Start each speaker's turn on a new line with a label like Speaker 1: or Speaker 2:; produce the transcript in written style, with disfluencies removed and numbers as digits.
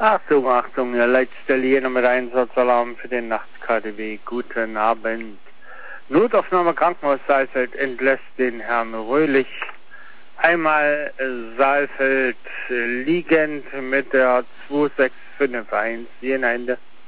Speaker 1: Achtung, der letzte Linie mit Einsatzalarm für den Nacht-KDW. Guten Abend. Notaufnahme Krankenhaus Saalfeld entlässt den Herrn Röhlich. Einmal Saalfeld liegend mit der 2651, je Ende.